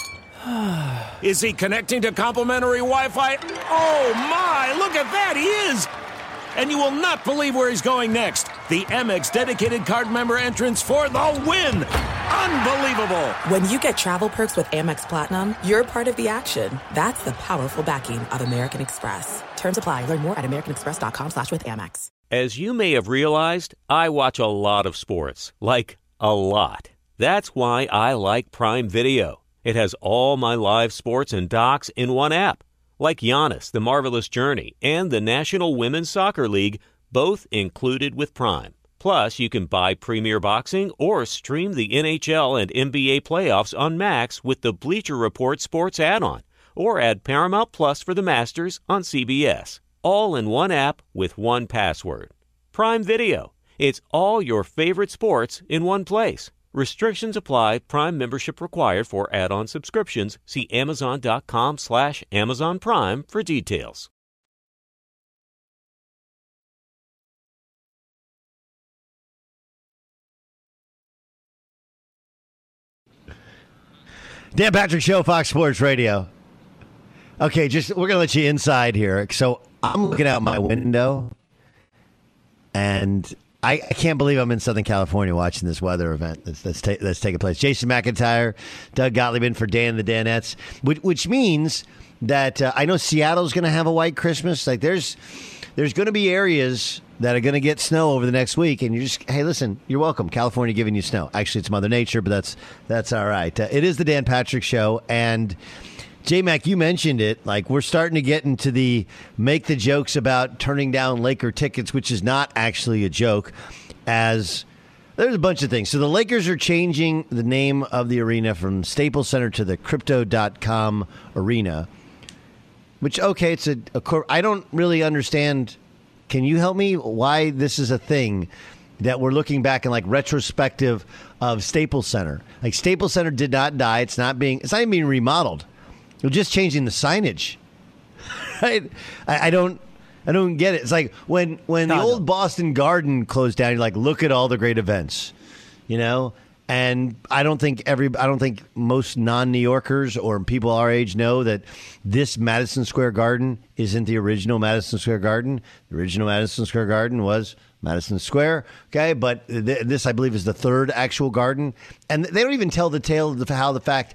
Is he connecting to complimentary Wi-Fi? Oh, my. Look at that. He is. And you will not believe where he's going next. The Amex dedicated card member entrance for the win. Unbelievable. When you get travel perks with Amex Platinum, you're part of the action. That's the powerful backing of American Express. Terms apply. Learn more at americanexpress.com/withAmex. As you may have realized, I watch a lot of sports. Like, a lot. That's why I like Prime Video. It has all my live sports and docs in one app. Like Giannis, The Marvelous Journey, and the National Women's Soccer League, both included with Prime. Plus, you can buy Premier Boxing or stream the NHL and NBA playoffs on Max with the Bleacher Report Sports add-on, or add Paramount Plus for the Masters on CBS. All in one app with one password. Prime Video. It's all your favorite sports in one place. Restrictions apply. Prime membership required for add-on subscriptions. See Amazon.com/Amazon Prime for details. Dan Patrick Show, Fox Sports Radio. Okay, we're going to let you inside here. So I'm looking out my window, and I can't believe I'm in Southern California watching this weather event that's taking place. Jason McIntyre, Doug Gottlieb in for Dan the Danettes, which means that I know Seattle's going to have a white Christmas. Like there's going to be areas that are going to get snow over the next week, and hey, listen, you're welcome. California giving you snow. Actually, it's Mother Nature, but that's all right. It is the Dan Patrick Show, and J-Mac, you mentioned it. Like we're starting to get into the make the jokes about turning down Laker tickets, which is not actually a joke. As there's a bunch of things. So the Lakers are changing the name of the arena from Staples Center to the Crypto.com Arena. Which it's I don't really understand. Can you help me why this is a thing that we're looking back in like retrospective of Staples Center? Like Staples Center did not die. It's not even being remodeled. They're just changing the signage. Right? I don't get it. It's like when the old Boston Garden closed down, you're like, look at all the great events, you know? And I don't think most non-New Yorkers or people our age know that this Madison Square Garden isn't the original Madison Square Garden. The original Madison Square Garden was Madison Square, okay? But this, I believe, is the third actual garden. And they don't even tell the tale of how the fact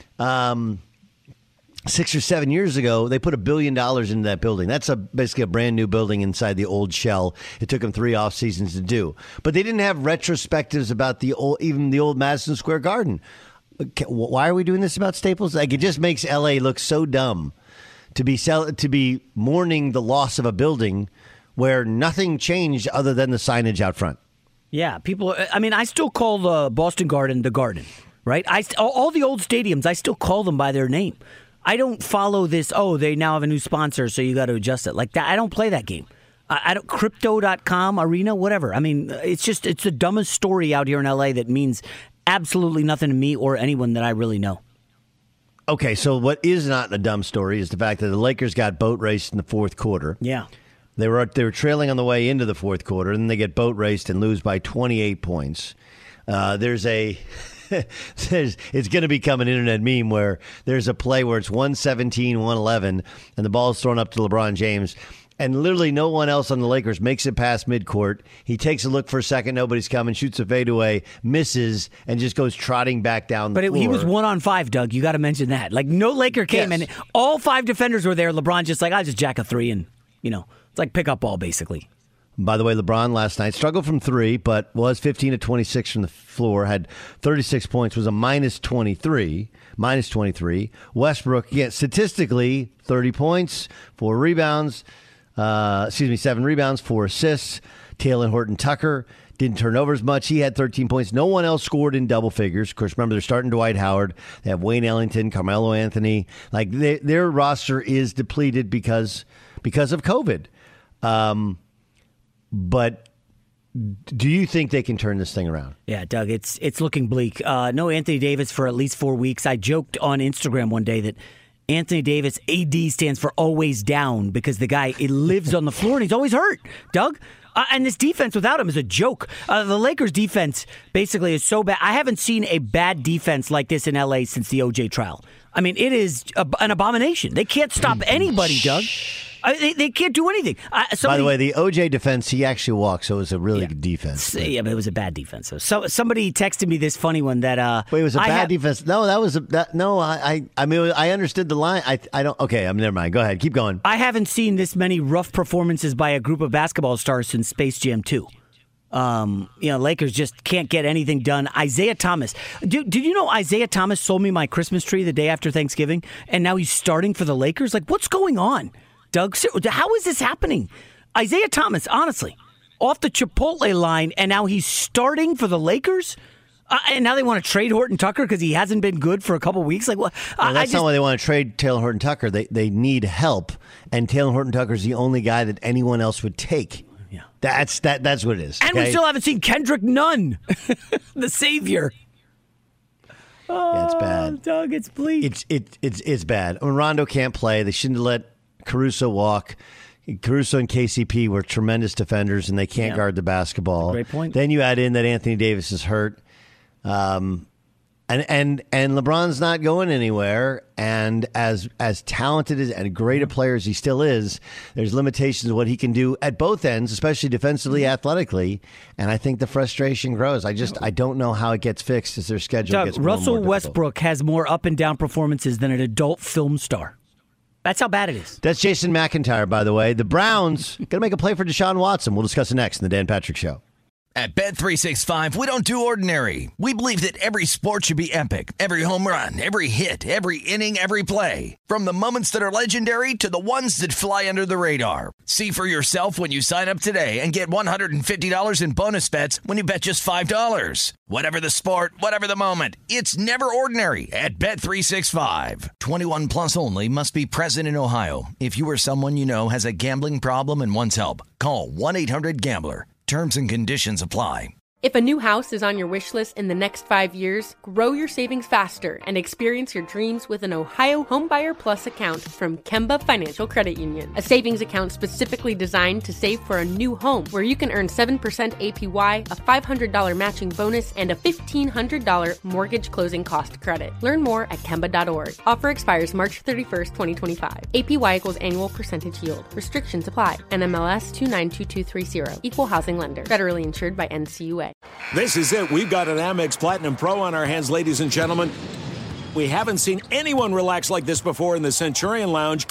6 or 7 years ago, they put $1 billion into that building. That's basically a brand new building inside the old shell. It took them 3 off seasons to do. But they didn't have retrospectives about the old Madison Square Garden. Why are we doing this about Staples? Like it just makes LA look so dumb to be mourning the loss of a building where nothing changed other than the signage out front. Yeah, people. I mean, I still call the Boston Garden the Garden, right? All the old stadiums, I still call them by their name. I don't follow this, they now have a new sponsor, so you got to adjust it. Like that, I don't play that game. I don't Crypto.com Arena, whatever. I mean, it's the dumbest story out here in LA that means absolutely nothing to me or anyone that I really know. Okay, so what is not a dumb story is the fact that the Lakers got boat raced in the fourth quarter. Yeah. They were trailing on the way into the fourth quarter, and then they get boat raced and lose by 28 points. It's going to become an internet meme where there's a play where it's 117, 111, and the ball is thrown up to LeBron James, and literally no one else on the Lakers makes it past midcourt. He takes a look for a second, nobody's coming, shoots a fadeaway, misses, and just goes trotting back down the floor. But he was 1-on-5, Doug. You got to mention that. Like no Laker came in. All 5 defenders were there. LeBron just like, I just jack a 3 and, it's like pickup ball basically. By the way, LeBron last night struggled from 3, but was 15 of 26 from the floor, had 36 points, was a minus 23. Westbrook, again, statistically, 30 points, 7 rebounds, 4 assists. Talen Horton-Tucker didn't turn over as much. He had 13 points. No one else scored in double figures. Of course, remember, they're starting Dwight Howard. They have Wayne Ellington, Carmelo Anthony. Like their roster is depleted because of COVID. But do you think they can turn this thing around? Yeah, Doug, it's looking bleak. No Anthony Davis for at least 4 weeks. I joked on Instagram one day that Anthony Davis, AD, stands for always down because the guy lives on the floor and he's always hurt, Doug. And this defense without him is a joke. The Lakers' defense basically is so bad. I haven't seen a bad defense like this in L.A. since the O.J. trial. I mean, it is an abomination. They can't stop anybody, Doug. They can't do anything. By the way, the OJ defense, he actually walked, so it was a really good defense. Yeah, but it was a bad defense. So somebody texted me this funny one that wait, it was a bad defense. No, that was no. I mean, I understood the line. I don't. Okay, never mind. Go ahead. Keep going. I haven't seen this many rough performances by a group of basketball stars since Space Jam 2. Lakers just can't get anything done. Isaiah Thomas. Did you know Isaiah Thomas sold me my Christmas tree the day after Thanksgiving, and now he's starting for the Lakers? Like, what's going on? Doug, how is this happening? Isaiah Thomas, honestly, off the Chipotle line, and now he's starting for the Lakers? And now they want to trade Horton Tucker because he hasn't been good for a couple weeks. Like, what? Well, that's not why they want to trade Taylor Horton Tucker. They need help, and Taylor Horton Tucker is the only guy that anyone else would take. Yeah, that's what it is. And we still haven't seen Kendrick Nunn, the savior. Yeah, it's bad. Doug, it's bleak. It's bad. I mean, Rondo can't play. They shouldn't have let Caruso walk. Caruso and KCP were tremendous defenders, and they can't guard the basketball. Great point. Then you add in that Anthony Davis is hurt, and LeBron's not going anywhere. And as talented and great a player as he still is, there's limitations of what he can do at both ends, especially defensively, athletically. And I think the frustration grows. I don't know how it gets fixed as their schedule Doug, gets more and Russell more difficult. Westbrook has more up and down performances than an adult film star. That's how bad it is. That's Jason McIntyre, by the way. The Browns going to make a play for Deshaun Watson. We'll discuss it next in the Dan Patrick Show. At Bet365, we don't do ordinary. We believe that every sport should be epic. Every home run, every hit, every inning, every play. From the moments that are legendary to the ones that fly under the radar. See for yourself when you sign up today and get $150 in bonus bets when you bet just $5. Whatever the sport, whatever the moment, it's never ordinary at Bet365. 21 plus only. Must be present in Ohio. If you or someone you know has a gambling problem and wants help, call 1-800-GAMBLER. Terms and conditions apply. If a new house is on your wish list in the next 5 years, grow your savings faster and experience your dreams with an Ohio Homebuyer Plus account from Kemba Financial Credit Union. A savings account specifically designed to save for a new home where you can earn 7% APY, a $500 matching bonus, and a $1,500 mortgage closing cost credit. Learn more at Kemba.org. Offer expires March 31st, 2025. APY equals annual percentage yield. Restrictions apply. NMLS 292230. Equal housing lender. Federally insured by NCUA. This is it. We've got an Amex Platinum Pro on our hands, ladies and gentlemen. We haven't seen anyone relax like this before in the Centurion Lounge.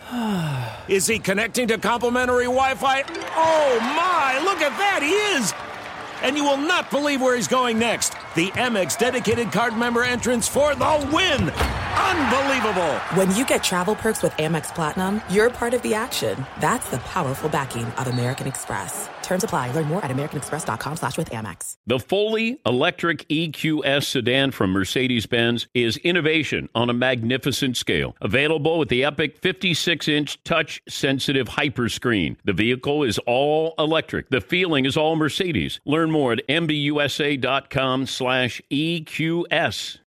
Is he connecting to complimentary Wi-Fi? Oh, my! Look at that! He is! And you will not believe where he's going next. The Amex dedicated card member entrance for the win! Unbelievable! When you get travel perks with Amex Platinum, you're part of the action. That's the powerful backing of American Express. Terms apply. Learn more at americanexpress.com/withAmex. The fully electric EQS sedan from Mercedes-Benz is innovation on a magnificent scale. Available with the epic 56-inch touch-sensitive Hyperscreen. The vehicle is all electric. The feeling is all Mercedes. Learn more at MBUSA.com/EQS.